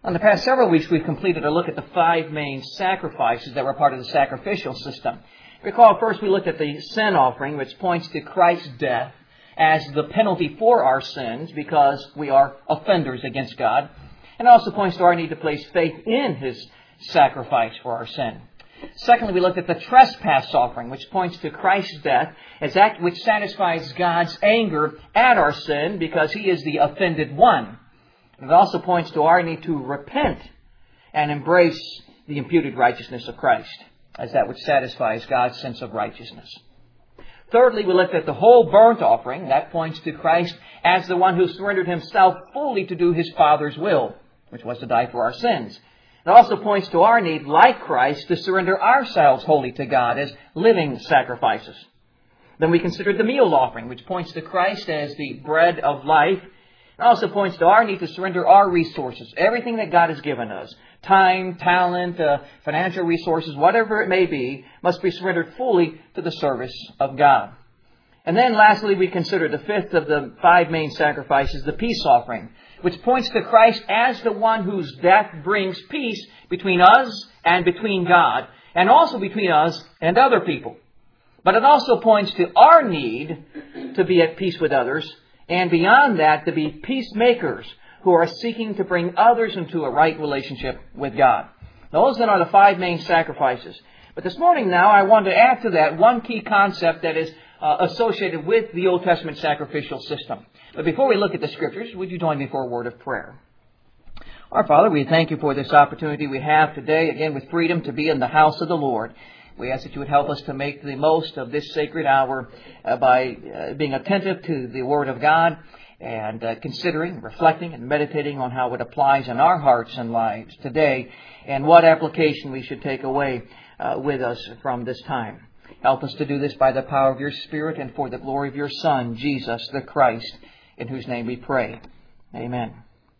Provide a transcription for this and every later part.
On the past several weeks, we've completed a look at the 5 main sacrifices that were part of the sacrificial system. Recall, first we looked at the sin offering, which points to Christ's death as the penalty for our sins because we are offenders against God. And also points to our need to place faith in His sacrifice for our sin. Secondly, we looked at the trespass offering, which points to Christ's death as that which satisfies God's anger at our sin because He is the offended one. It also points to our need to repent and embrace the imputed righteousness of Christ as that which satisfies God's sense of righteousness. Thirdly, we looked at the whole burnt offering. That points to Christ as the one who surrendered Himself fully to do His Father's will, which was to die for our sins. It also points to our need, like Christ, to surrender ourselves wholly to God as living sacrifices. Then we considered the meal offering, which points to Christ as the bread of life. It also points to our need to surrender our resources, everything that God has given us, time, talent, financial resources, whatever it may be, must be surrendered fully to the service of God. And then lastly, we considered the fifth of the 5 main sacrifices, the peace offering, which points to Christ as the one whose death brings peace between us and between God, and also between us and other people. But it also points to our need to be at peace with others, and beyond that, to be peacemakers who are seeking to bring others into a right relationship with God. Those then are the 5 main sacrifices. But this morning now, I want to add to that one key concept that is associated with the Old Testament sacrificial system. But before we look at the Scriptures, would you join me for a word of prayer? Our Father, we thank You for this opportunity we have today, again with freedom, to be in the house of the Lord. We ask that You would help us to make the most of this sacred hour by being attentive to the Word of God and considering, reflecting, and meditating on how it applies in our hearts and lives today and what application we should take away with us from this time. Help us to do this by the power of Your Spirit and for the glory of Your Son, Jesus the Christ, in whose name we pray. Amen.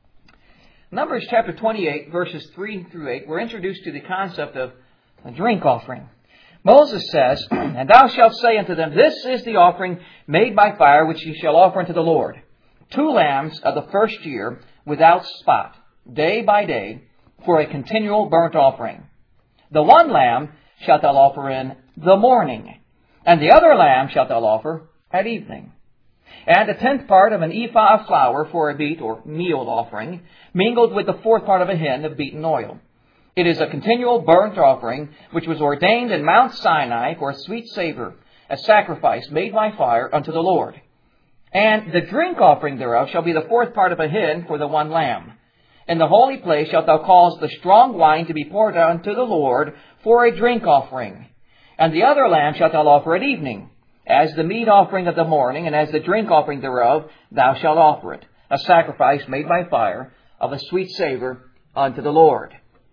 Numbers chapter 28, verses 3 through 8, we're introduced to the concept of a drink offering. Moses says, "And thou shalt say unto them, This is the offering made by fire, which ye shall offer unto the Lord. 2 lambs of the first year, without spot, day by day, for a continual burnt offering. The 1 lamb shalt thou offer in the morning, and the other lamb shalt thou offer at evening. And a 10th part of an ephah of flour for a meat or meal offering, mingled with the 4th part of a hin of beaten oil. It is a continual burnt offering, which was ordained in Mount Sinai for a sweet savor, a sacrifice made by fire unto the Lord. And the drink offering thereof shall be the 4th part of a hin for the 1 lamb. In the holy place shalt thou cause the strong wine to be poured unto the Lord for a drink offering. And the other lamb shalt thou offer at evening. As the meat offering of the morning, and as the drink offering thereof, thou shalt offer it, a sacrifice made by fire, of a sweet savor unto the Lord."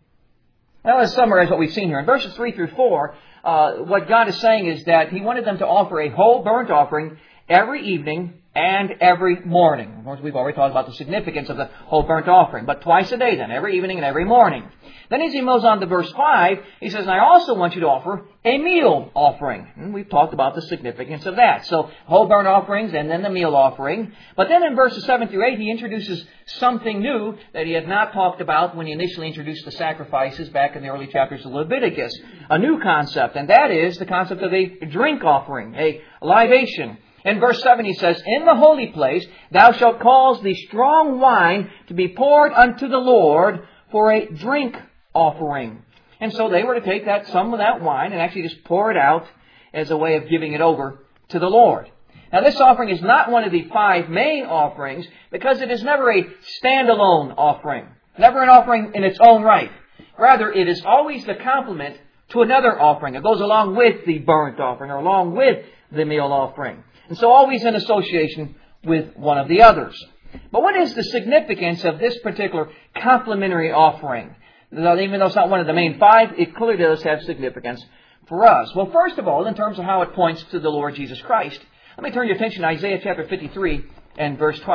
Now let's summarize what we've seen here. In verses 3 through 4, what God is saying is that He wanted them to offer a whole burnt offering every evening and every morning. Of course, we've already talked about the significance of the whole burnt offering, but twice a day then, every evening and every morning. Then as he moves on to verse 5, he says, "And I also want you to offer a meal offering." And we've talked about the significance of that. So, whole burnt offerings and then the meal offering. But then in verses 7 through 8, he introduces something new that he had not talked about when he initially introduced the sacrifices back in the early chapters of Leviticus. A new concept, and that is the concept of a drink offering, a libation. In verse 7 he says, "In the holy place thou shalt cause the strong wine to be poured unto the Lord for a drink offering." And so they were to take some of that wine and actually just pour it out as a way of giving it over to the Lord. Now this offering is not one of the 5 main offerings because it is never a standalone offering. Never an offering in its own right. Rather, it is always the complement to another offering. It goes along with the burnt offering or along with the meal offering. And so always in association with one of the others. But what is the significance of this particular complementary offering? Even though it's not one of the main 5, it clearly does have significance for us. Well, first of all, in terms of how it points to the Lord Jesus Christ, let me turn your attention to Isaiah chapter 53 and verse 12.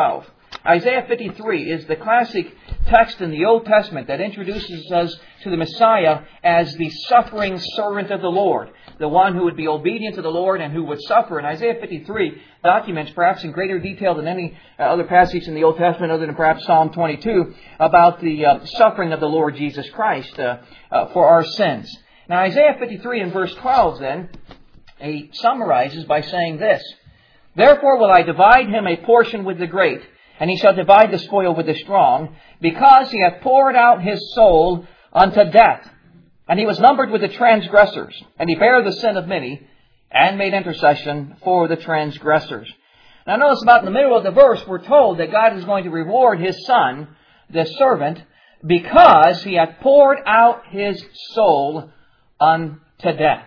Isaiah 53 is the classic text in the Old Testament that introduces us to the Messiah as the suffering servant of the Lord, the one who would be obedient to the Lord and who would suffer. And Isaiah 53 documents, perhaps in greater detail than any other passage in the Old Testament, other than perhaps Psalm 22, about the suffering of the Lord Jesus Christ for our sins. Now, Isaiah 53 in verse 12, then, he summarizes by saying this, "Therefore will I divide him a portion with the great, and he shall divide the spoil with the strong, because he hath poured out his soul unto death. And he was numbered with the transgressors, and he bare the sin of many, and made intercession for the transgressors." Now notice about in the middle of the verse, we're told that God is going to reward His Son, the servant, because he hath poured out his soul unto death.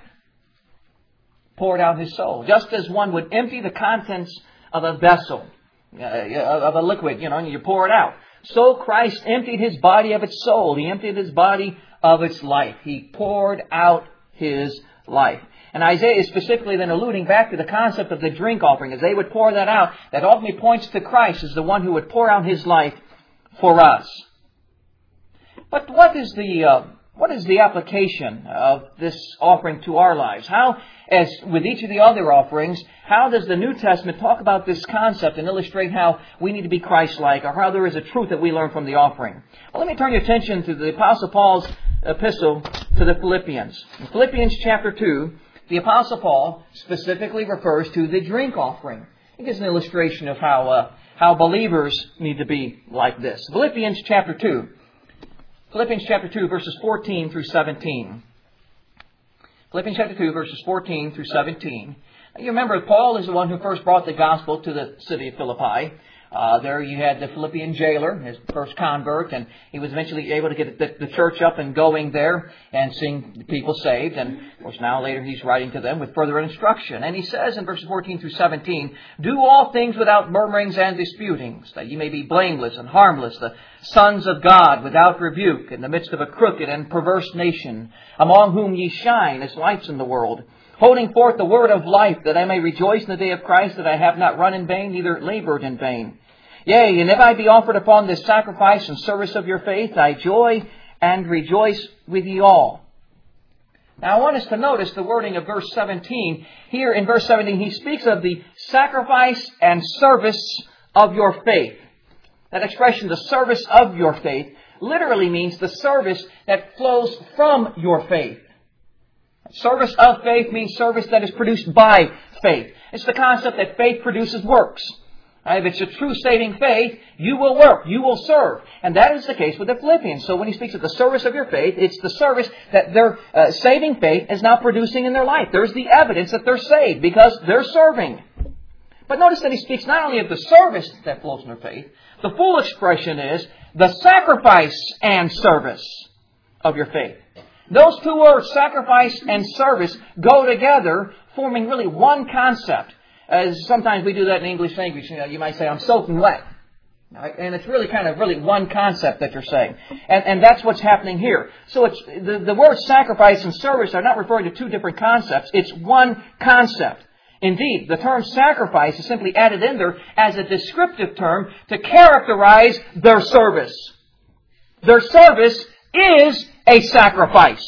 Poured out his soul. Just as one would empty the contents of a vessel, of a liquid, and you pour it out. So Christ emptied His body of its soul. He emptied His body of its life. He poured out His life. And Isaiah is specifically then alluding back to the concept of the drink offering. As they would pour that out, that ultimately points to Christ as the one who would pour out His life for us. But what is the application of this offering to our lives? How, as with each of the other offerings, how does the New Testament talk about this concept and illustrate how we need to be Christ-like, or how there is a truth that we learn from the offering? Well, let me turn your attention to the Apostle Paul's epistle to the Philippians. In Philippians chapter 2, the Apostle Paul specifically refers to the drink offering. It gives an illustration of how believers need to be like this. Philippians chapter 2, verses 14 through 17. Philippians chapter 2, verses 14 through 17. You remember, Paul is the one who first brought the gospel to the city of Philippi. There you had the Philippian jailer, his first convert, and he was eventually able to get the church up and going there and seeing people saved. And, of course, now later he's writing to them with further instruction. And he says in verses 14 through 17, "Do all things without murmurings and disputings, that ye may be blameless and harmless, the sons of God without rebuke, in the midst of a crooked and perverse nation, among whom ye shine as lights in the world, holding forth the word of life, that I may rejoice in the day of Christ, that I have not run in vain, neither labored in vain. Yea, and if I be offered upon this sacrifice and service of your faith, I joy and rejoice with ye all." Now I want us to notice the wording of verse 17. Here in verse 17, he speaks of the sacrifice and service of your faith. That expression, the service of your faith, literally means the service that flows from your faith. Service of faith means service that is produced by faith. It's the concept that faith produces works. If it's a true saving faith, you will work, you will serve. And that is the case with the Philippians. So when he speaks of the service of your faith, it's the service that their saving faith is now producing in their life. There's the evidence that they're saved because they're serving. But notice that he speaks not only of the service that flows from their faith, the full expression is the sacrifice and service of your faith. Those two words, sacrifice and service, go together, forming really one concept. As sometimes we do that in English language. You might say, "I'm soaking wet." Right? And it's really kind of one concept that you're saying. And that's what's happening here. So it's the words sacrifice and service are not referring to two different concepts. It's one concept. Indeed, the term sacrifice is simply added in there as a descriptive term to characterize their service. Their service is a sacrifice.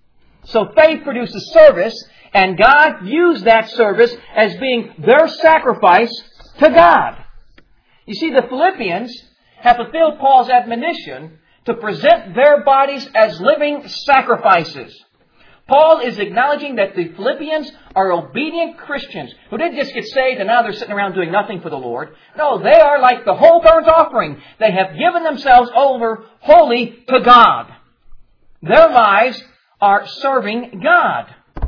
So faith produces service, and God used that service as being their sacrifice to God. You see, the Philippians have fulfilled Paul's admonition to present their bodies as living sacrifices. Paul is acknowledging that the Philippians are obedient Christians who didn't just get saved and now they're sitting around doing nothing for the Lord. No, they are like the whole burnt offering. They have given themselves over wholly to God. Their lives are serving God.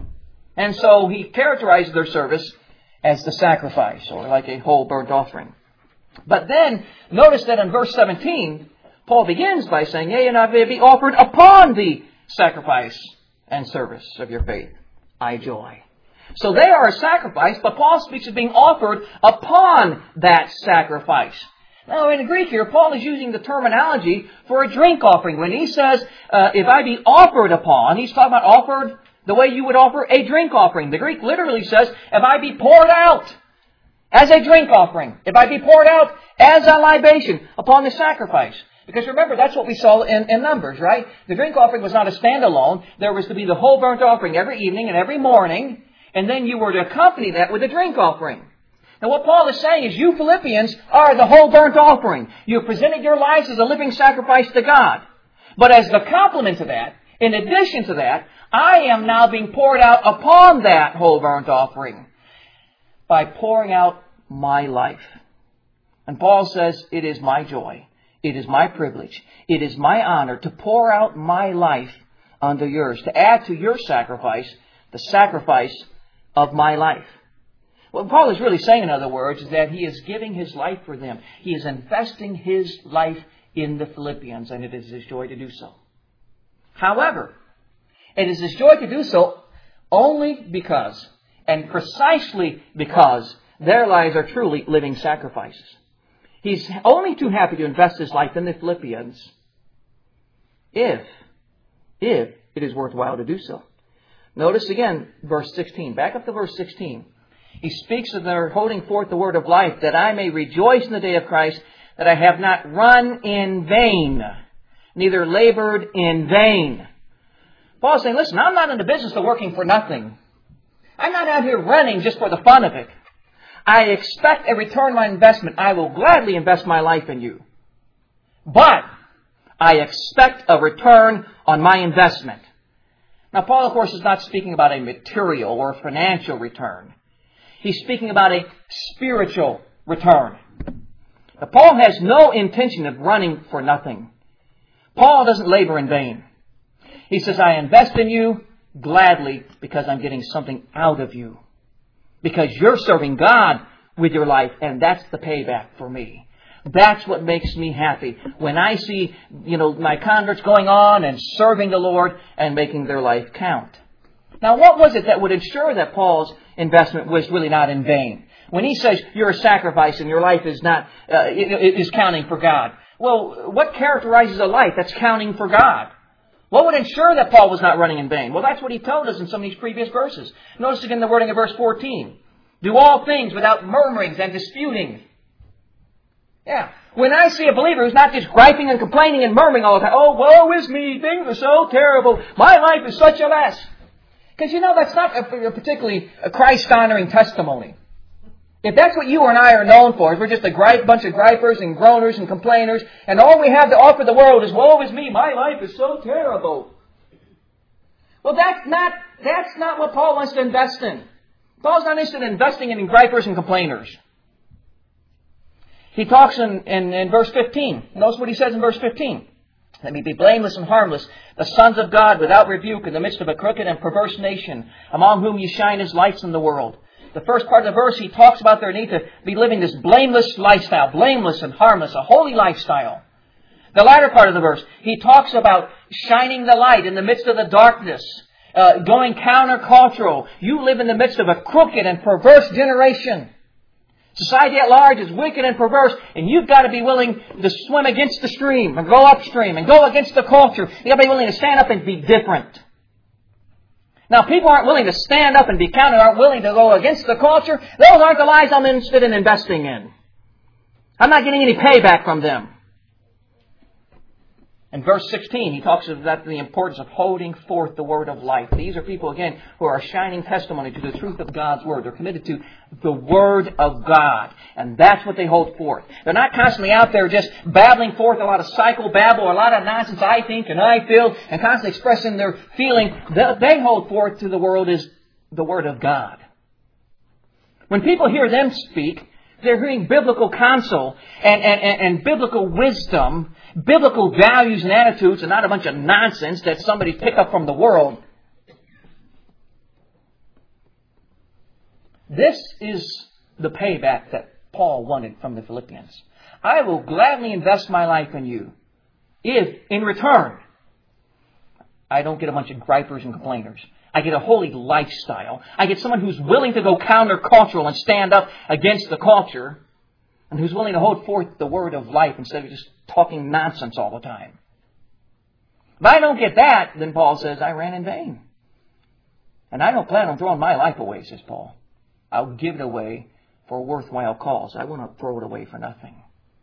And so he characterizes their service as the sacrifice, or like a whole burnt offering. But then, notice that in verse 17, Paul begins by saying, "Yea, and I may be offered upon the sacrifice and service of your faith. I joy." So they are a sacrifice, but Paul speaks of being offered upon that sacrifice. Now, in the Greek here, Paul is using the terminology for a drink offering. When he says, if I be offered upon, he's talking about offered the way you would offer a drink offering. The Greek literally says, if I be poured out. as a drink offering. It might be poured out as a libation upon the sacrifice. Because remember, that's what we saw in Numbers, right? The drink offering was not a standalone. There was to be the whole burnt offering every evening and every morning. And then you were to accompany that with a drink offering. Now what Paul is saying is, you Philippians are the whole burnt offering. You have presented your lives as a living sacrifice to God. But as the complement to that, in addition to that, I am now being poured out upon that whole burnt offering by pouring out my life. And Paul says, it is my joy, it is my privilege, it is my honor to pour out my life unto yours, to add to your sacrifice the sacrifice of my life. What Paul is really saying, in other words, is that he is giving his life for them. He is investing his life in the Philippians, and it is his joy to do so. However, it is his joy to do so only because, and precisely because, their lives are truly living sacrifices. He's only too happy to invest his life in the Philippians if it is worthwhile to do so. Notice again verse 16. Back up to verse 16. He speaks of their holding forth the word of life, that I may rejoice in the day of Christ, that I have not run in vain, neither labored in vain. Paul's saying, listen, I'm not in the business of working for nothing. I'm not out here running just for the fun of it. I expect a return on my investment. I will gladly invest my life in you. But I expect a return on my investment. Now, Paul, of course, is not speaking about a material or financial return. He's speaking about a spiritual return. Now, Paul has no intention of running for nothing. Paul doesn't labor in vain. He says, I invest in you gladly because I'm getting something out of you. Because you're serving God with your life, and that's the payback for me. That's what makes me happy. When I see, my converts going on and serving the Lord and making their life count. Now, what was it that would ensure that Paul's investment was really not in vain? When he says you're a sacrifice and your life is not is counting for God. Well, what characterizes a life that's counting for God? What would ensure that Paul was not running in vain? Well, that's what he told us in some of these previous verses. Notice again the wording of verse 14. Do all things without murmurings and disputing. Yeah. When I see a believer who's not just griping and complaining and murmuring all the time, oh, woe is me, things are so terrible, my life is such a mess. Because that's not a particularly Christ-honoring testimony. If that's what you and I are known for, if we're just a bunch of gripers and groaners and complainers, and all we have to offer the world is, woe is me, my life is so terrible. Well, that's not what Paul wants to invest in. Paul's not interested in investing in gripers and complainers. He talks in verse 15. Notice what he says in verse 15. Let me be blameless and harmless, the sons of God without rebuke in the midst of a crooked and perverse nation, among whom ye shine as lights in the world. The first part of the verse, he talks about their need to be living this blameless lifestyle, blameless and harmless, a holy lifestyle. The latter part of the verse, he talks about shining the light in the midst of the darkness, going countercultural. You live in the midst of a crooked and perverse generation. Society at large is wicked and perverse, and you've got to be willing to swim against the stream and go upstream and go against the culture. You've got to be willing to stand up and be different. Now, people aren't willing to stand up and be counted, aren't willing to go against the culture. Those aren't the lives I'm interested in investing in. I'm not getting any payback from them. In verse 16, he talks about the importance of holding forth the word of life. These are people, again, who are shining testimony to the truth of God's word. They're committed to the word of God. And that's what they hold forth. They're not constantly out there just babbling forth a lot of psychobabble or a lot of nonsense, I think and I feel, and constantly expressing their feeling. They hold forth to the world is the word of God. When people hear them speak, they're hearing biblical counsel and biblical wisdom, biblical values and attitudes, and not a bunch of nonsense that somebody picked up from the world. This is the payback that Paul wanted from the Philippians. I will gladly invest my life in you if, in return, I don't get a bunch of gripers and complainers. I get a holy lifestyle. I get someone who's willing to go countercultural and stand up against the culture, and who's willing to hold forth the word of life instead of just talking nonsense all the time. If I don't get that, then Paul says, I ran in vain. And I don't plan on throwing my life away, says Paul. I'll give it away for a worthwhile cause. I will not throw it away for nothing.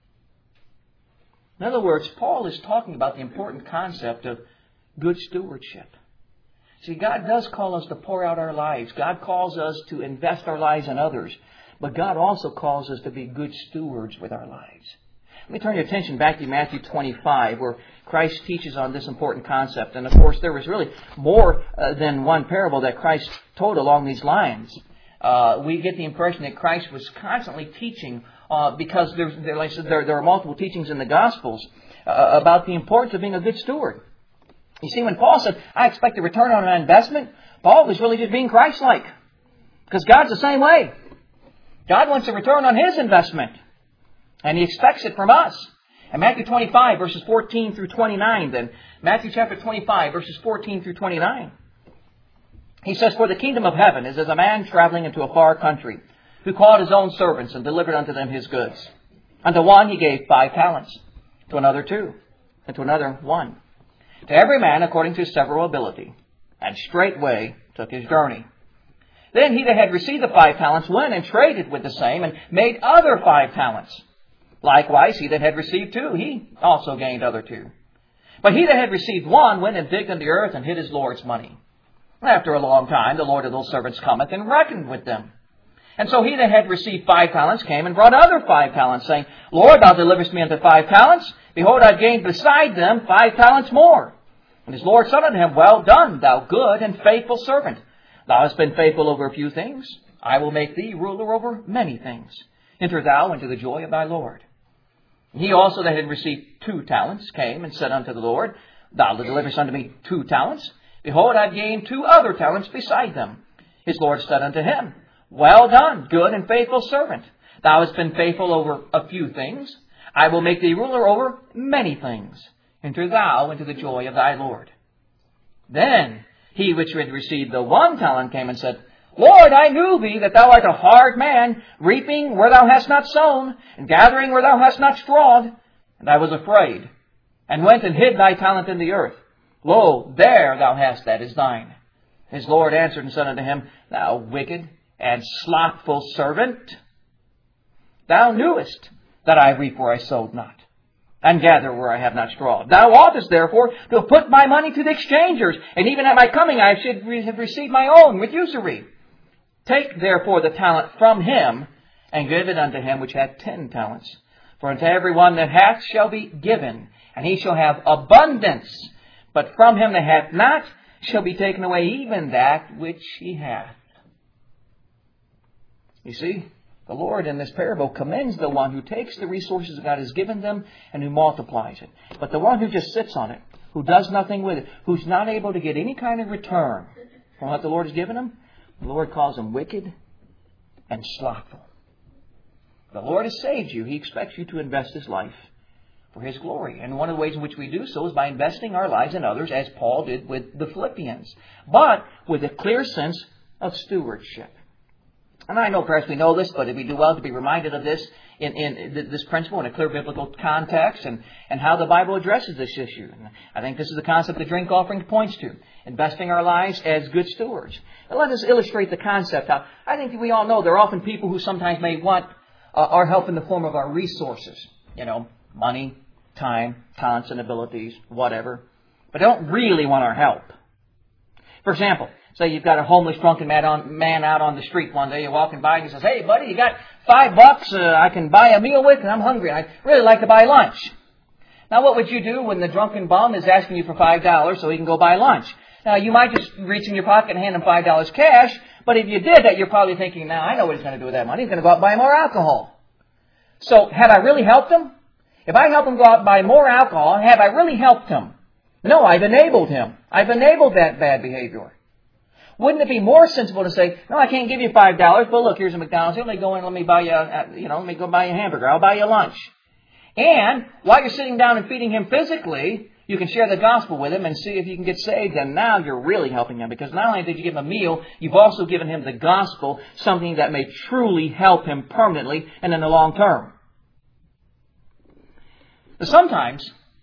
In other words, Paul is talking about the important concept of good stewardship. See, God does call us to pour out our lives. God calls us to invest our lives in others. But God also calls us to be good stewards with our lives. Let me turn your attention back to Matthew 25, where Christ teaches on this important concept. And of course, there was really more than one parable that Christ told along these lines. We get the impression that Christ was constantly teaching, because there are multiple teachings in the Gospels about the importance of being a good steward. You see, when Paul said, I expect a return on my investment, Paul was really just being Christ-like. Because God's the same way. God wants a return on His investment. And He expects it from us. In Matthew 25, verses 14 through 29, then. Matthew chapter 25, verses 14 through 29. He says, For the kingdom of heaven is as a man traveling into a far country, who called his own servants and delivered unto them his goods. Unto one he gave 5 talents, to another 2, and to another 1. To every man according to his several ability, and straightway took his journey. Then he that had received the 5 talents went and traded with the same, and made other 5 talents. Likewise, he that had received 2, he also gained other 2. But he that had received 1 went and digged in the earth and hid his Lord's money. After a long time, the Lord of those servants cometh and reckoned with them. And so he that had received 5 talents came and brought other 5 talents, saying, Lord, thou deliverest me unto 5 talents. Behold, I've gained beside them 5 talents more. And his Lord said unto him, Well done, thou good and faithful servant. Thou hast been faithful over a few things. I will make thee ruler over many things. Enter thou into the joy of thy Lord. He also that had received 2 talents came and said unto the Lord, Thou deliverest unto me 2 talents. Behold, I've gained 2 other talents beside them. His Lord said unto him, Well done, good and faithful servant. Thou hast been faithful over a few things. I will make thee ruler over many things. Enter thou into the joy of thy Lord. Then he which had received the 1 talent came and said, Lord, I knew thee that thou art a hard man, reaping where thou hast not sown, and gathering where thou hast not strawed. And I was afraid, and went and hid thy talent in the earth. Lo, there thou hast that is thine. His Lord answered and said unto him, Thou wicked and slothful servant, thou knewest that I reap where I sowed not, and gather where I have not strawed. Thou oughtest therefore to have put my money to the exchangers, and even at my coming I should have received my own with usury. Take therefore the talent from him, and give it unto him which had 10 talents. For unto every one that hath shall be given, and he shall have abundance. But from him that hath not shall be taken away even that which he hath. You see, the Lord in this parable commends the one who takes the resources that God has given them and who multiplies it. But the one who just sits on it, who does nothing with it, who's not able to get any kind of return from what the Lord has given him, the Lord calls him wicked and slothful. The Lord has saved you. He expects you to invest His life for His glory. And one of the ways in which we do so is by investing our lives in others, as Paul did with the Philippians, but with a clear sense of stewardship. And I know perhaps we know this, but we do well to be reminded of this in this principle in a clear biblical context and how the Bible addresses this issue. And I think this is the concept the drink offering points to, investing our lives as good stewards. Now let us illustrate the concept. Now, I think we all know there are often people who sometimes may want our help in the form of our resources. You know, money, time, talents and abilities, whatever. But they don't really want our help. For example, say you've got a homeless, drunken man out on the street one day. You're walking by and he says, Hey, buddy, you got $5 I can buy a meal with? And I'm hungry. I'd really like to buy lunch. Now, what would you do when the drunken bum is asking you for $5 so he can go buy lunch? Now, you might just reach in your pocket and hand him $5 cash. But if you did that, you're probably thinking, now, I know what he's going to do with that money. He's going to go out and buy more alcohol. So, had I really helped him? If I help him go out and buy more alcohol, have I really helped him? No, I've enabled him. I've enabled that bad behavior. Wouldn't it be more sensible to say, no, I can't give you $5, but look, here's a McDonald's. Let me go in, let me buy you, let me go buy you a hamburger. I'll buy you lunch. And while you're sitting down and feeding him physically, you can share the gospel with him and see if you can get saved. And now you're really helping him, because not only did you give him a meal, you've also given him the gospel, something that may truly help him permanently and in the long term. But sometimes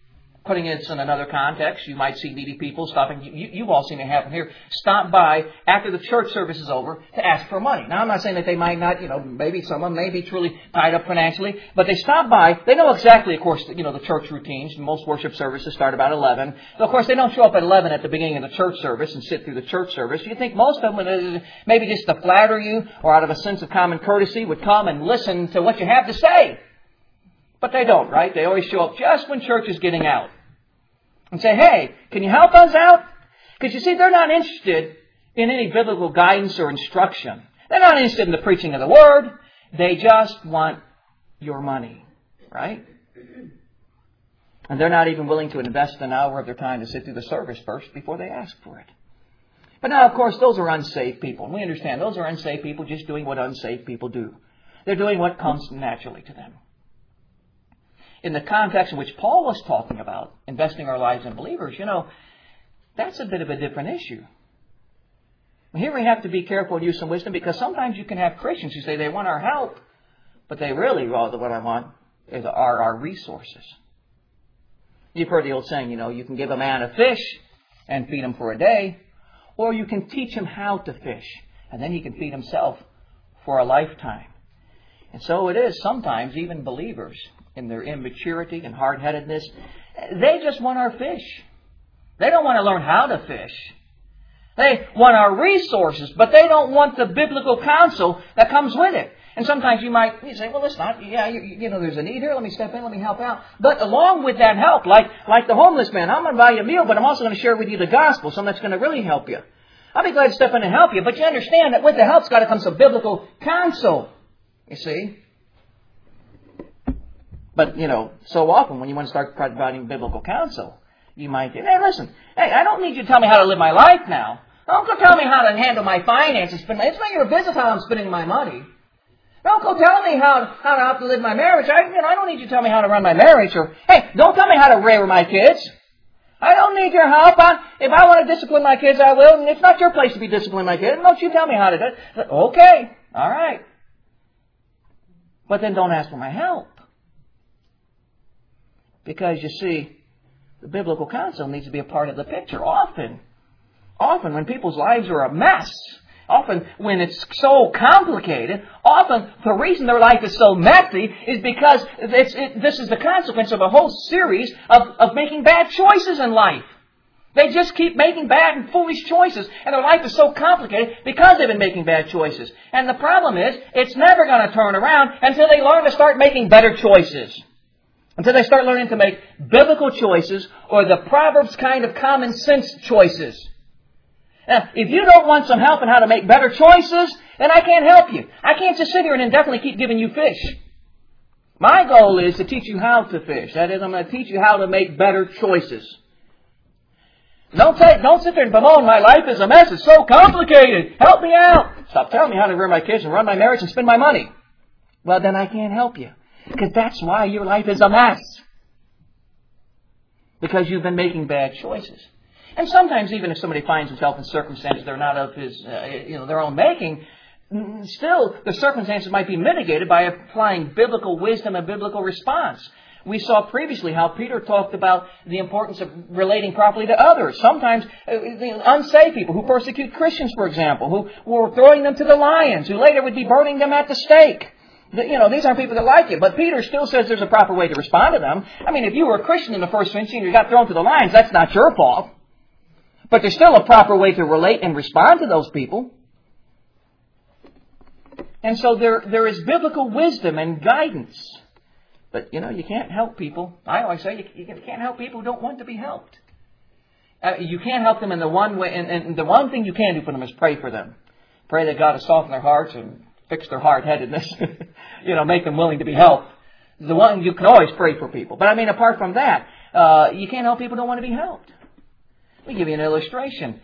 Putting it in another context, you might see needy people stopping. You've all seen it happen here. Stop by after the church service is over to ask for money. Now, I'm not saying that they might not, maybe some of them may be truly tied up financially, but they stop by. They know exactly, of course, the church routines. Most worship services start about 11. So, of course, they don't show up at 11 at the beginning of the church service and sit through the church service. You think most of them, maybe just to flatter you or out of a sense of common courtesy, would come and listen to what you have to say. But they don't, right? They always show up just when church is getting out. And say, hey, can you help us out? Because you see, they're not interested in any biblical guidance or instruction. They're not interested in the preaching of the Word. They just want your money, right? And they're not even willing to invest an hour of their time to sit through the service first before they ask for it. But now, of course, those are unsaved people. And we understand those are unsaved people just doing what unsaved people do. They're doing what comes naturally to them. In the context in which Paul was talking about, investing our lives in believers, that's a bit of a different issue. Here we have to be careful and use some wisdom, because sometimes you can have Christians who say they want our help, but they really, rather, what I want are our resources. You've heard the old saying, you can give a man a fish and feed him for a day, or you can teach him how to fish, and then he can feed himself for a lifetime. And so it is sometimes even believers, in their immaturity and hard-headedness, they just want our fish. They don't want to learn how to fish. They want our resources, but they don't want the biblical counsel that comes with it. And sometimes you say, well, listen, there's a need here. Let me step in. Let me help out. But along with that help, like the homeless man, I'm going to buy you a meal, but I'm also going to share with you the gospel, something that's going to really help you. I'll be glad to step in and help you, but you understand that with the help's got to come some biblical counsel. You see? But, so often when you want to start providing biblical counsel, you might say, hey, listen, I don't need you to tell me how to live my life now. Don't go tell me how to handle my finances. It's not your business how I'm spending my money. Don't go tell me how to live my marriage. I don't need you to tell me how to run my marriage. Or, hey, don't tell me how to rear my kids. I don't need your help. If I want to discipline my kids, I will. And it's not your place to be disciplining my kids. Don't you tell me how to do it. Okay, all right. But then don't ask for my help. Because, you see, the biblical counsel needs to be a part of the picture. Often when people's lives are a mess, often when it's so complicated, often the reason their life is so messy is because this is the consequence of a whole series of making bad choices in life. They just keep making bad and foolish choices, and their life is so complicated because they've been making bad choices. And the problem is, it's never going to turn around until they learn to start making better choices. Until they start learning to make biblical choices or the Proverbs kind of common sense choices. Now, if you don't want some help in how to make better choices, then I can't help you. I can't just sit here and indefinitely keep giving you fish. My goal is to teach you how to fish. That is, I'm going to teach you how to make better choices. Don't sit there and bemoan, my life is a mess, it's so complicated. Help me out. Stop telling me how to rear my kids and run my marriage and spend my money. Well, then I can't help you. Because that's why your life is a mess. Because you've been making bad choices. And sometimes even if somebody finds himself in circumstances they're not of his, their own making, still the circumstances might be mitigated by applying biblical wisdom and biblical response. We saw previously how Peter talked about the importance of relating properly to others. Sometimes unsaved people who persecute Christians, for example, who were throwing them to the lions, who later would be burning them at the stake. These aren't people that like you. But Peter still says there's a proper way to respond to them. I mean, if you were a Christian in the first century and you got thrown to the lions, that's not your fault. But there's still a proper way to relate and respond to those people. And so there is biblical wisdom and guidance. But, you can't help people. I always say you can't help people who don't want to be helped. You can't help them in the one way. And the one thing you can do for them is pray for them. Pray that God will soften their hearts and fix their hard-headedness, make them willing to be helped. The one, you can always pray for people. But apart from that, you can't help people who don't want to be helped. Let me give you an illustration.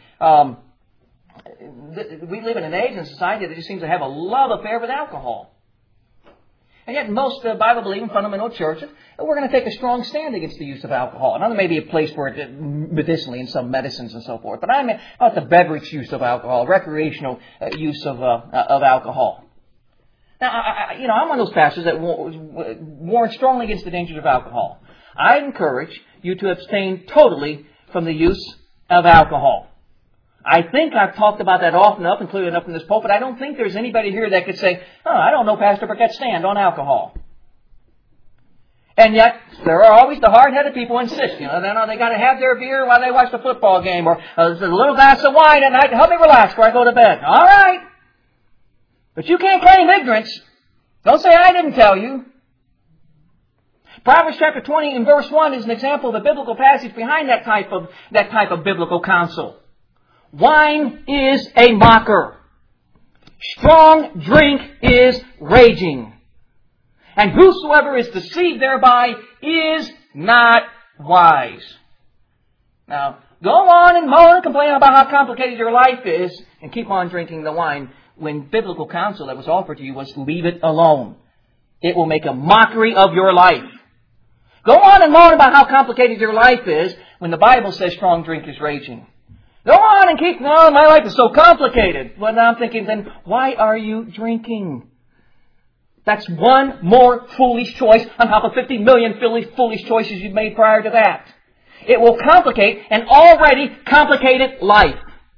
We live in an age and society that just seems to have a love affair with alcohol. And yet most Bible-believing fundamental churches, we're going to take a strong stand against the use of alcohol. Now, there may be a place for it medicinally in some medicines and so forth. But I mean about the beverage use of alcohol, recreational use of alcohol. Now, I'm one of those pastors that warn strongly against the dangers of alcohol. I encourage you to abstain totally from the use of alcohol. I think I've talked about that often enough, including enough in this pulpit. I don't think there's anybody here that could say, I don't know Pastor Burkett's stand on alcohol. And yet, there are always the hard-headed people who insist, they got to have their beer while they watch the football game, or a little glass of wine at night to help me relax before I go to bed. All right. But you can't claim ignorance. Don't say I didn't tell you. Proverbs chapter 20 and verse 1 is an example of the biblical passage behind that type of biblical counsel. Wine is a mocker. Strong drink is raging. And whosoever is deceived thereby is not wise. Now, go on and moan and complain about how complicated your life is and keep on drinking the wine when biblical counsel that was offered to you was leave it alone. It will make a mockery of your life. Go on and moan about how complicated your life is when the Bible says strong drink is raging. Go on and keep, my life is so complicated. Well, now I'm thinking, then why are you drinking? That's one more foolish choice on top of 50 million foolish choices you've made prior to that. It will complicate an already complicated life.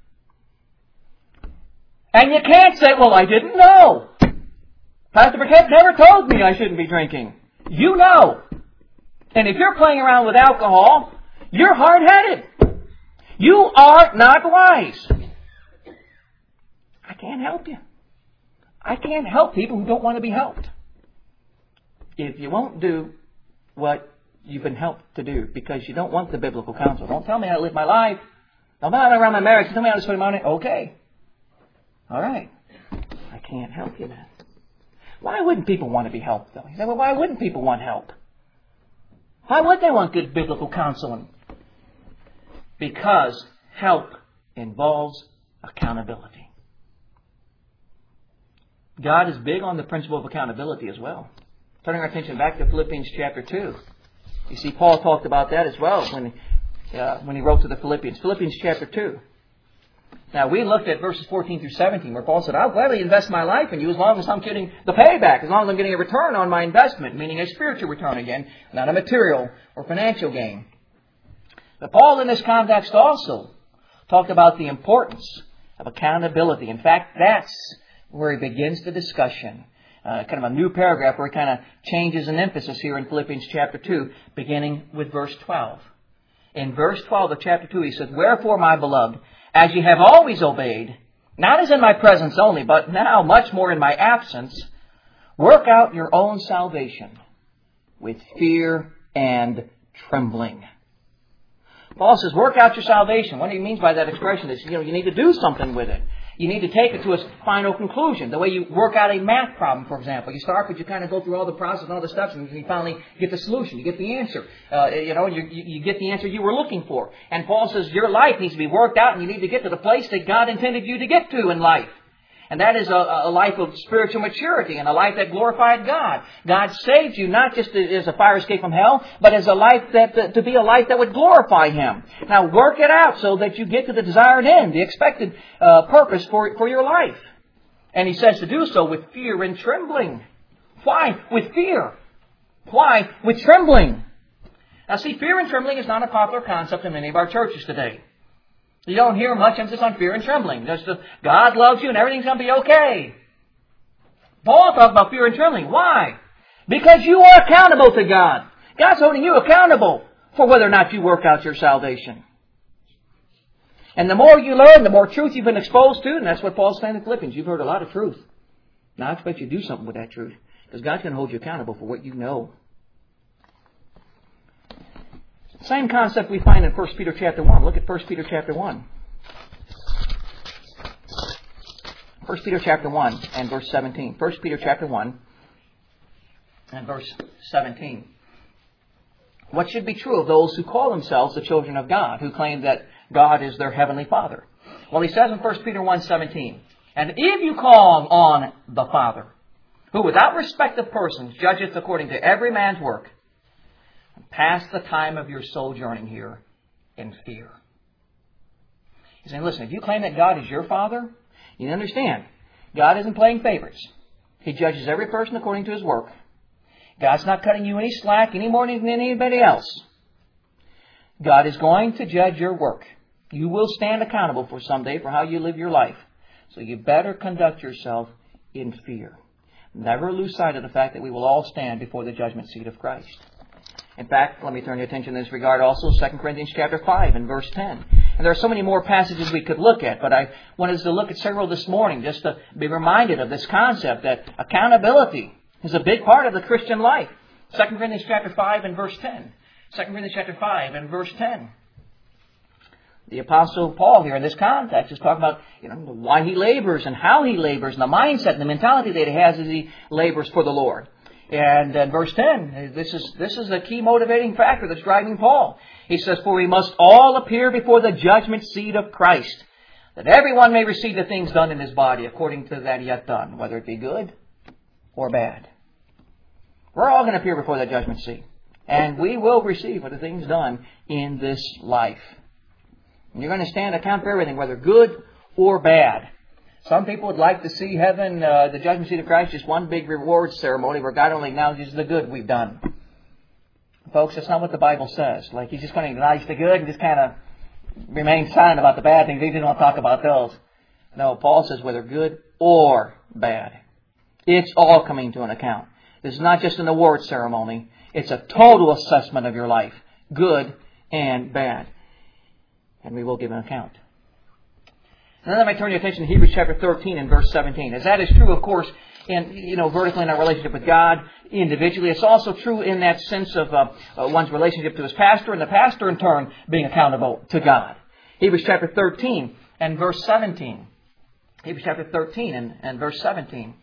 And you can't say, I didn't know. Pastor Burkett never told me I shouldn't be drinking. You know. And if you're playing around with alcohol, you're hard-headed. You are not wise. I can't help you. I can't help people who don't want to be helped. If you won't do what you've been helped to do because you don't want the biblical counsel, don't tell me how to live my life. Don't tell me how to run my marriage. Tell me how to spend money. Okay. All right. I can't help you then. Why wouldn't people want to be helped, though? You say, why wouldn't people want help? Why would they want good biblical counseling? Because help involves accountability. God is big on the principle of accountability as well. Turning our attention back to Philippians chapter 2. You see, Paul talked about that as well when he wrote to the Philippians. Philippians chapter 2. Now, we looked at verses 14 through 17 where Paul said, I'll gladly invest my life in you as long as I'm getting the payback, as long as I'm getting a return on my investment, meaning a spiritual return again, not a material or financial gain. But Paul in this context also talked about the importance of accountability. In fact, that's where he begins the discussion. Kind of a new paragraph where he kind of changes an emphasis here in Philippians chapter 2, beginning with verse 12. In verse 12 of chapter 2, he says, Wherefore, my beloved, as ye have always obeyed, not as in my presence only, but now much more in my absence, work out your own salvation with fear and trembling. Paul says, work out your salvation. What he means by that expression is, you need to do something with it. You need to take it to a final conclusion. The way you work out a math problem, for example. You start, but you kind of go through all the process and all the steps, and you finally get the solution. You get the answer. You get the answer you were looking for. And Paul says your life needs to be worked out, and you need to get to the place that God intended you to get to in life. And that is a life of spiritual maturity and a life that glorified God. God saved you not just as a fire escape from hell, but as a life to be a life that would glorify Him. Now work it out so that you get to the desired end, the expected purpose for your life. And he says to do so with fear and trembling. Why? With fear. Why? With trembling. Now see, fear and trembling is not a popular concept in many of our churches today. You don't hear much emphasis on fear and trembling. Just God loves you and everything's going to be okay. Paul talked about fear and trembling. Why? Because you are accountable to God. God's holding you accountable for whether or not you work out your salvation. And the more you learn, the more truth you've been exposed to, and that's what Paul's saying in Philippians. You've heard a lot of truth. Now I expect you to do something with that truth, because God's going to hold you accountable for what you know. Same concept we find in 1 Peter chapter 1. Look at 1 Peter chapter 1. 1 Peter chapter 1 and verse 17. 1 Peter chapter 1 and verse 17. What should be true of those who call themselves the children of God, who claim that God is their heavenly Father? Well, he says in 1 Peter 1:17, And if you call on the Father, who without respect of persons judgeth according to every man's work, pass the time of your sojourning here in fear. He's saying, listen, if you claim that God is your Father, you understand, God isn't playing favorites. He judges every person according to his work. God's not cutting you any slack any more than anybody else. God is going to judge your work. You will stand accountable for someday for how you live your life. So you better conduct yourself in fear. Never lose sight of the fact that we will all stand before the judgment seat of Christ. In fact, let me turn your attention in this regard also, 2 Corinthians chapter 5 and verse 10. And there are so many more passages we could look at, but I wanted us to look at several this morning just to be reminded of this concept that accountability is a big part of the Christian life. 2 Corinthians chapter 5 and verse 10. 2 Corinthians chapter 5 and verse 10. The Apostle Paul here in this context is talking about why he labors and how he labors and the mindset and the mentality that he has as he labors for the Lord. And in verse 10, this is the key motivating factor that's driving Paul. He says, "For we must all appear before the judgment seat of Christ, that everyone may receive the things done in his body according to that he hath done, whether it be good or bad." We're all going to appear before the judgment seat. And we will receive for the things done in this life. And you're going to stand account for everything, whether good or bad. Some people would like to see heaven, the judgment seat of Christ, just one big reward ceremony where God only acknowledges the good we've done. Folks, that's not what the Bible says. Like He's just going to acknowledge the good and just kind of remain silent about the bad things. He doesn't want to talk about those. No, Paul says whether good or bad. It's all coming to an account. This is not just an award ceremony. It's a total assessment of your life, good and bad. And we will give an account. And then I might turn your attention to Hebrews chapter 13 and verse 17. As that is true, of course, vertically in our relationship with God, individually, it's also true in that sense of one's relationship to his pastor, and the pastor in turn being accountable to God. Hebrews chapter 13 and verse 17. Hebrews chapter 13 and verse 17.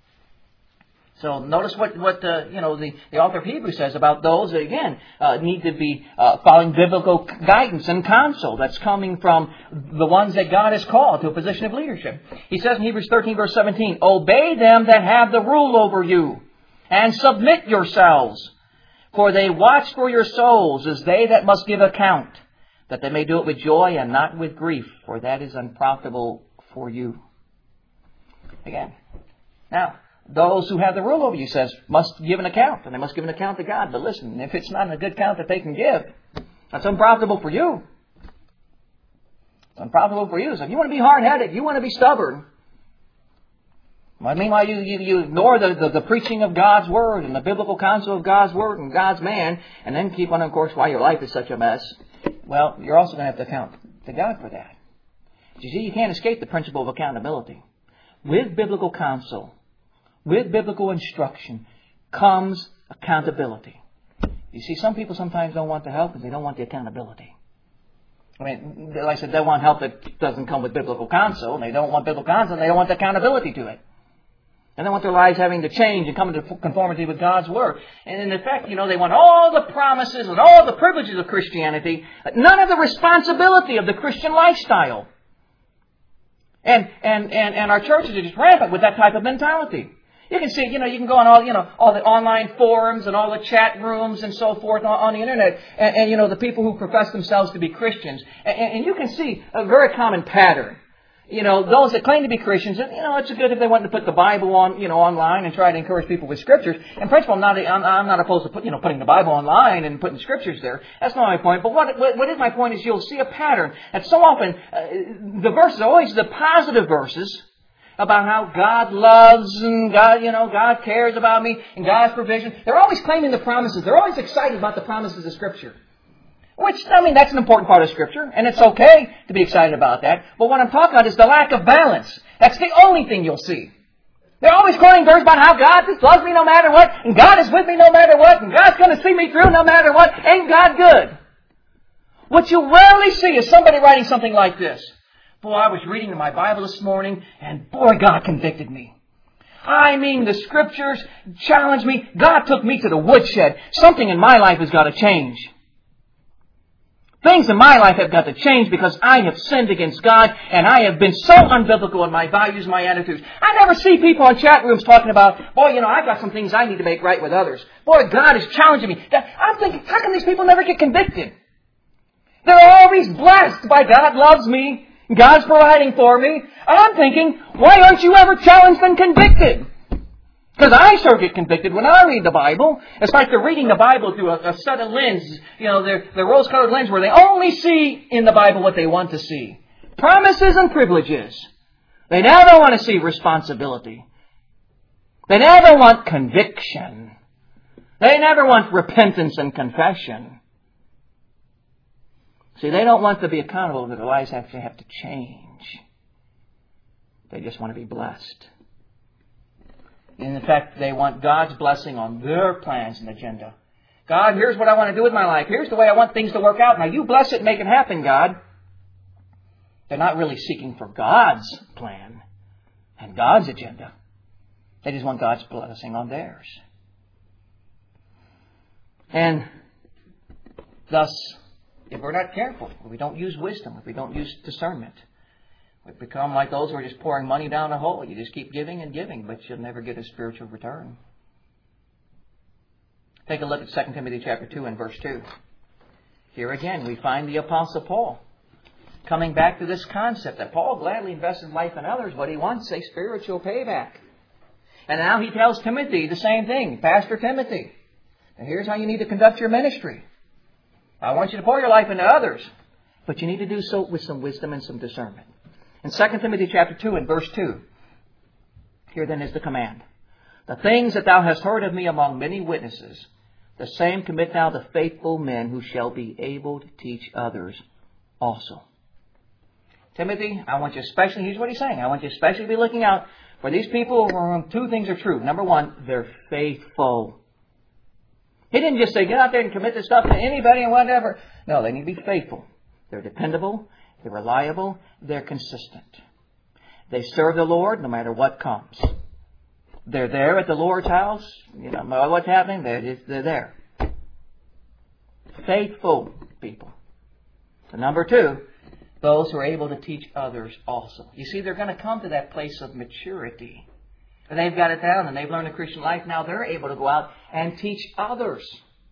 So notice what the author of Hebrews says about those that, again, need to be following biblical guidance and counsel that's coming from the ones that God has called to a position of leadership. He says in Hebrews 13, verse 17, "Obey them that have the rule over you, and submit yourselves, for they watch for your souls as they that must give account, that they may do it with joy and not with grief, for that is unprofitable for you." Again, now, those who have the rule over you, says, must give an account, and they must give an account to God. But listen, if it's not a good account that they can give, that's unprofitable for you. It's unprofitable for you. So if you want to be hard-headed, you want to be stubborn, meanwhile you ignore the preaching of God's Word and the biblical counsel of God's Word and God's man, and then keep on, of course, why your life is such a mess, well, you're also going to have to account to God for that. But you see, you can't escape the principle of accountability. With biblical counsel, with biblical instruction comes accountability. You see, some people sometimes don't want the help because they don't want the accountability. I mean, like I said, they want help that doesn't come with biblical counsel, and they don't want biblical counsel, and they don't want the accountability to it. And they want their lives having to change and come into conformity with God's Word. And in effect, they want all the promises and all the privileges of Christianity, but none of the responsibility of the Christian lifestyle. And our churches are just rampant with that type of mentality. You can see, you can go on all the online forums and all the chat rooms and so forth on the internet, and the people who profess themselves to be Christians, and you can see a very common pattern. Those that claim to be Christians, it's good if they want to put the Bible on, online and try to encourage people with Scriptures. In principle, I'm not opposed to putting the Bible online and putting Scriptures there. That's not my point. But what is my point is you'll see a pattern. And so often, the verses are always the positive verses about how God loves and God cares about me and God's provision. They're always claiming the promises. They're always excited about the promises of Scripture. Which, that's an important part of Scripture, and it's okay to be excited about that. But what I'm talking about is the lack of balance. That's the only thing you'll see. They're always quoting verses about how God just loves me no matter what, and God is with me no matter what, and God's going to see me through no matter what. Ain't God good? What you rarely see is somebody writing something like this. Boy, I was reading my Bible this morning, and boy, God convicted me. I mean, the Scriptures challenged me. God took me to the woodshed. Something in my life has got to change. Things in my life have got to change because I have sinned against God and I have been so unbiblical in my values, my attitudes. I never see people in chat rooms talking about, boy, I've got some things I need to make right with others. Boy, God is challenging me. I'm thinking, how can these people never get convicted? They're always blessed by God loves me. God's providing for me. I'm thinking, why aren't you ever challenged and convicted? Because I sure get convicted when I read the Bible. It's like they're reading the Bible through a set of lenses. You know, they're rose-colored lens where they only see in the Bible what they want to see. Promises and privileges. They never want to see responsibility. They never want conviction. They never want repentance and confession. See, they don't want to be accountable, but their lives actually have to change. They just want to be blessed. And in fact, they want God's blessing on their plans and agenda. God, here's what I want to do with my life. Here's the way I want things to work out. Now you bless it and make it happen, God. They're not really seeking for God's plan and God's agenda. They just want God's blessing on theirs. And thus, if we're not careful, if we don't use wisdom, if we don't use discernment, we become like those who are just pouring money down a hole. You just keep giving and giving, but you'll never get a spiritual return. Take a look at 2 Timothy chapter 2 and verse 2. Here again, we find the Apostle Paul coming back to this concept that Paul gladly invests in life in others, but he wants a spiritual payback. And now he tells Timothy the same thing. Pastor Timothy, and here's how you need to conduct your ministry. I want you to pour your life into others, but you need to do so with some wisdom and some discernment. In 2 Timothy chapter 2 and verse 2, here then is the command. The things that thou hast heard of me among many witnesses, the same commit thou to faithful men who shall be able to teach others also. Timothy, I want you especially, here's what he's saying, I want you especially to be looking out for these people where two things are true. Number one, they're faithful. He didn't just say, get out there and commit this stuff to anybody and whatever. No, they need to be faithful. They're dependable. They're reliable. They're consistent. They serve the Lord no matter what comes. They're there at the Lord's house. You know what's happening. They're there. Faithful people. And number two, those who are able to teach others also. You see, they're going to come to that place of maturity. And they've got it down and they've learned the Christian life. Now they're able to go out and teach others.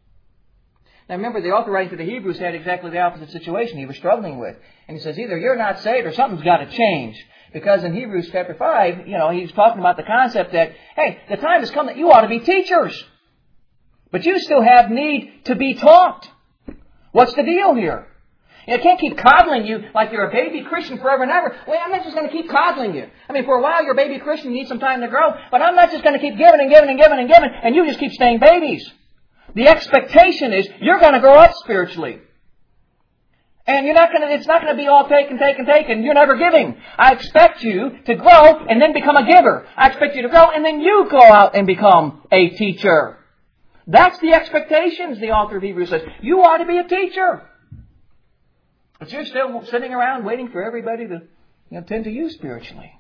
Now remember, the author writing to the Hebrews had exactly the opposite situation he was struggling with. And he says, either you're not saved or something's got to change. Because in Hebrews chapter 5, he's talking about the concept that, hey, the time has come that you ought to be teachers. But you still have need to be taught. What's the deal here? I can't keep coddling you like you're a baby Christian forever and ever. Well, I'm not just going to keep coddling you. I mean, for a while you're a baby Christian, you need some time to grow. But I'm not just going to keep giving and giving and giving and giving, and you just keep staying babies. The expectation is you're going to grow up spiritually. And it's not going to be all take and you're never giving. I expect you to grow and then become a giver. I expect you to grow and then you go out and become a teacher. That's the expectations, the author of Hebrews says. You ought to be a teacher. But you're still sitting around waiting for everybody to tend to you spiritually.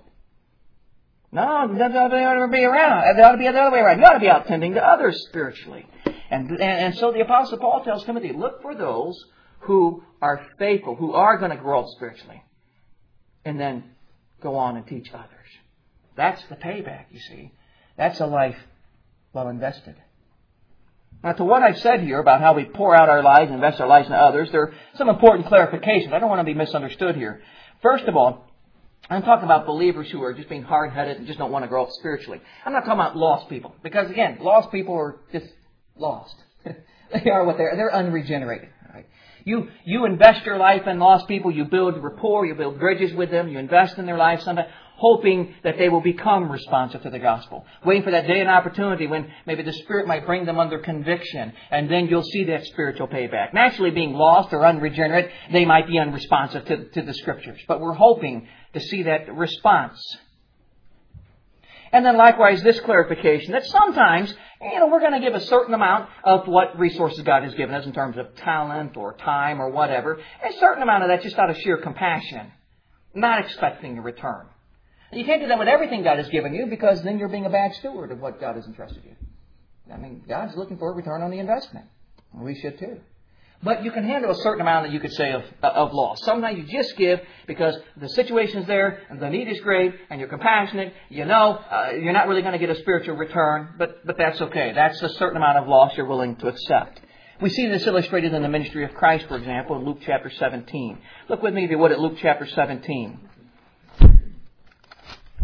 No, that ought to be around. That ought to be the other way around. You ought to be out tending to others spiritually. And so the Apostle Paul tells Timothy, look for those who are faithful, who are going to grow up spiritually. And then go on and teach others. That's the payback, you see. That's a life well invested. Now, to what I've said here about how we pour out our lives and invest our lives in others, there are some important clarifications. I don't want to be misunderstood here. First of all, I'm talking about believers who are just being hard-headed and just don't want to grow up spiritually. I'm not talking about lost people. Because, again, lost people are just lost. They are what they are. They're unregenerated. Right? You invest your life in lost people. You build rapport. You build bridges with them. You invest in their lives sometimes, hoping that they will become responsive to the gospel. Waiting for that day and opportunity when maybe the Spirit might bring them under conviction. And then you'll see that spiritual payback. Naturally, being lost or unregenerate, they might be unresponsive to the Scriptures. But we're hoping to see that response. And then likewise, this clarification that sometimes, we're going to give a certain amount of what resources God has given us in terms of talent or time or whatever. A certain amount of that just out of sheer compassion, not expecting a return. You can't do that with everything God has given you because then you're being a bad steward of what God has entrusted you. I mean, God's looking for a return on the investment. And we should too. But you can handle a certain amount that you could say of loss. Sometimes you just give because the situation's there and the need is great and you're compassionate. You're not really going to get a spiritual return, but that's okay. That's a certain amount of loss you're willing to accept. We see this illustrated in the ministry of Christ, for example, in Luke chapter 17. Look with me, if you would, at Luke chapter 17.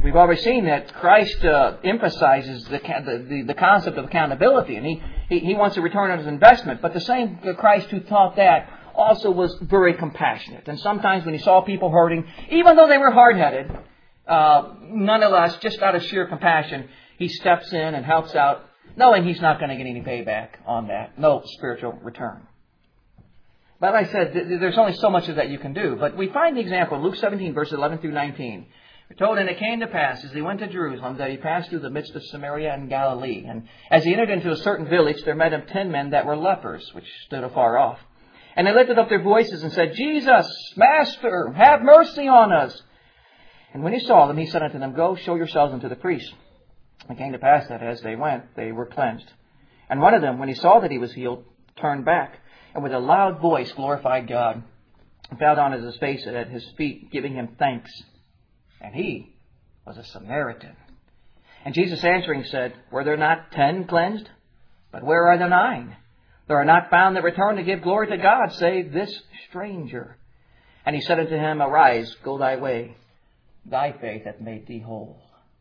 We've already seen that Christ emphasizes the concept of accountability, and he wants a return on his investment. But the same Christ who taught that also was very compassionate. And sometimes when he saw people hurting, even though they were hard-headed, nonetheless, just out of sheer compassion, he steps in and helps out, knowing he's not going to get any payback on that. No spiritual return. But I said, there's only so much of that you can do. But we find the example in Luke 17, verses 11 through 19. We're told, and it came to pass, as he went to Jerusalem, that he passed through the midst of Samaria and Galilee. And as he entered into a certain village, there met him 10 men that were lepers, which stood afar off. And they lifted up their voices and said, Jesus, Master, have mercy on us. And when he saw them, he said unto them, Go, show yourselves unto the priests. And it came to pass that as they went, they were cleansed. And one of them, when he saw that he was healed, turned back, and with a loud voice glorified God, and fell down on his face at his feet, giving him thanks. And he was a Samaritan. And Jesus answering said, Were there not 10 cleansed? But where are the 9? There are not found that return to give glory to God, save this stranger. And he said unto him, Arise, go thy way. Thy faith hath made thee whole.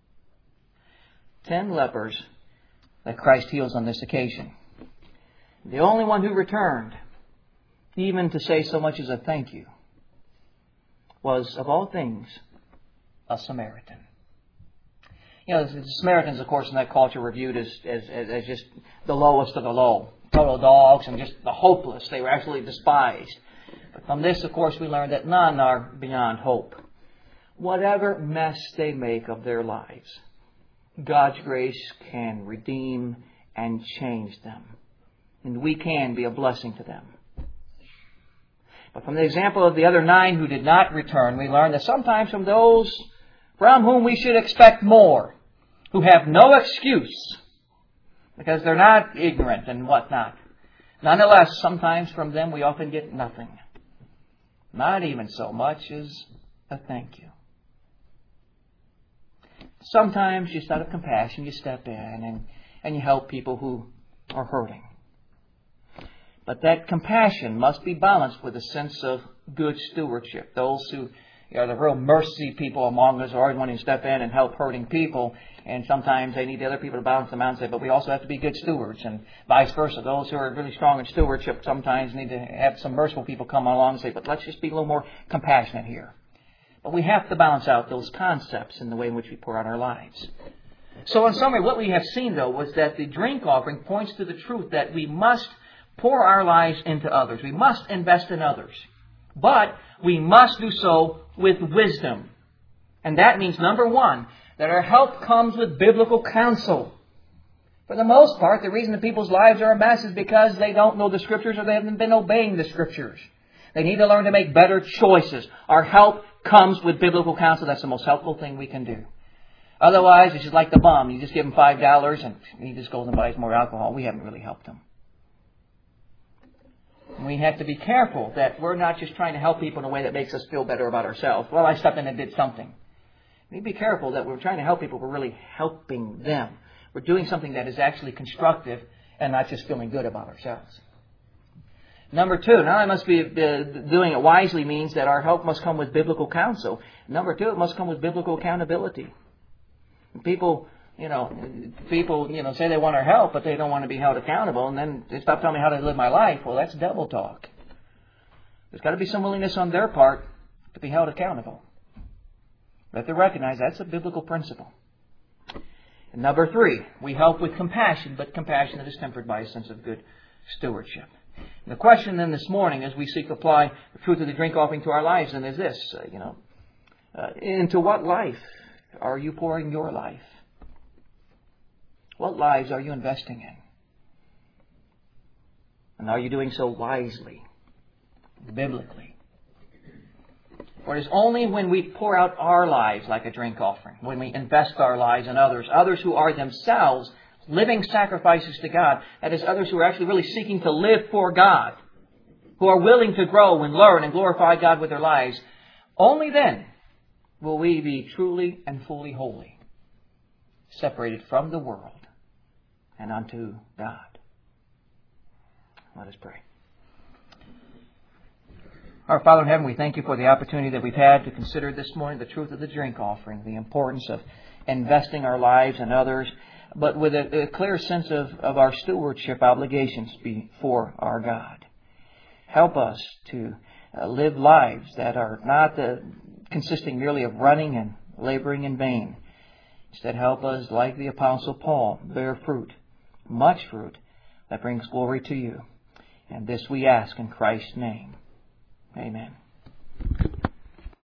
10 lepers that Christ heals on this occasion. The only one who returned, even to say so much as a thank you, was, of all things, a Samaritan. You know, the Samaritans, of course, in that culture were viewed as just the lowest of the low. Total dogs and just the hopeless. They were actually despised. But from this, of course, we learn that none are beyond hope. Whatever mess they make of their lives, God's grace can redeem and change them. And we can be a blessing to them. But from the example of the other 9 who did not return, we learn that sometimes from those from whom we should expect more, who have no excuse, because they're not ignorant and whatnot. Nonetheless, sometimes from them we often get nothing. Not even so much as a thank you. Sometimes, just out of compassion, you step in and you help people who are hurting. But that compassion must be balanced with a sense of good stewardship. Those who are the real mercy people among us are always wanting to step in and help hurting people. And sometimes they need the other people to balance them out and say, but we also have to be good stewards. And vice versa. Those who are really strong in stewardship sometimes need to have some merciful people come along and say, but let's just be a little more compassionate here. But we have to balance out those concepts in the way in which we pour out our lives. So in summary, what we have seen, though, was that the drink offering points to the truth that we must pour our lives into others. We must invest in others. But we must do so with wisdom. And that means, number 1, that our help comes with biblical counsel. For the most part, the reason that people's lives are a mess is because they don't know the Scriptures or they haven't been obeying the Scriptures. They need to learn to make better choices. Our help comes with biblical counsel. That's the most helpful thing we can do. Otherwise, it's just like the bum. You just give him $5 and he just goes and buys more alcohol. We haven't really helped him. We have to be careful that we're not just trying to help people in a way that makes us feel better about ourselves. Well, I stepped in and did something. We need to be careful that we're trying to help people. We're really helping them. We're doing something that is actually constructive and not just feeling good about ourselves. Number 2, not only must be doing it wisely means that our help must come with biblical counsel. Number 2, it must come with biblical accountability. People say they want our help, but they don't want to be held accountable, and then they stop telling me how to live my life. Well, that's devil talk. There's got to be some willingness on their part to be held accountable. We have to recognize that's a biblical principle. And number 3, we help with compassion, but compassion that is tempered by a sense of good stewardship. And the question then this morning, as we seek to apply the truth of the drink offering to our lives, then is this, into what life are you pouring your life? What lives are you investing in? And are you doing so wisely, biblically? For it is only when we pour out our lives like a drink offering, when we invest our lives in others who are themselves living sacrifices to God, that is, others who are actually really seeking to live for God, who are willing to grow and learn and glorify God with their lives, only then will we be truly and fully holy, separated from the world and unto God. Let us pray. Our Father in heaven, we thank you for the opportunity that we've had to consider this morning the truth of the drink offering, the importance of investing our lives in others, but with a clear sense of our stewardship obligations before our God. Help us to live lives that are not consisting merely of running and laboring in vain. Instead, help us, like the Apostle Paul, bear fruit, much fruit, that brings glory to you. And this we ask in Christ's name. Amen.